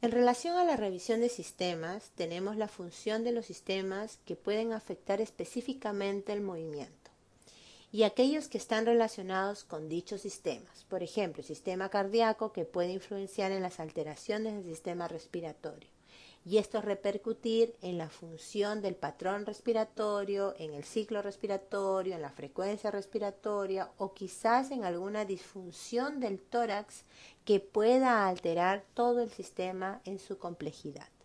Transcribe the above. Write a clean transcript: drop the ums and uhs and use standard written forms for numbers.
En relación a la revisión de sistemas, tenemos la función de los sistemas que pueden afectar específicamente el movimiento y aquellos que están relacionados con dichos sistemas. Por ejemplo, el sistema cardíaco que puede influenciar en las alteraciones del sistema respiratorio. Y esto repercutir en la función del patrón respiratorio, en el ciclo respiratorio, en la frecuencia respiratoria o quizás en alguna disfunción del tórax que pueda alterar todo el sistema en su complejidad.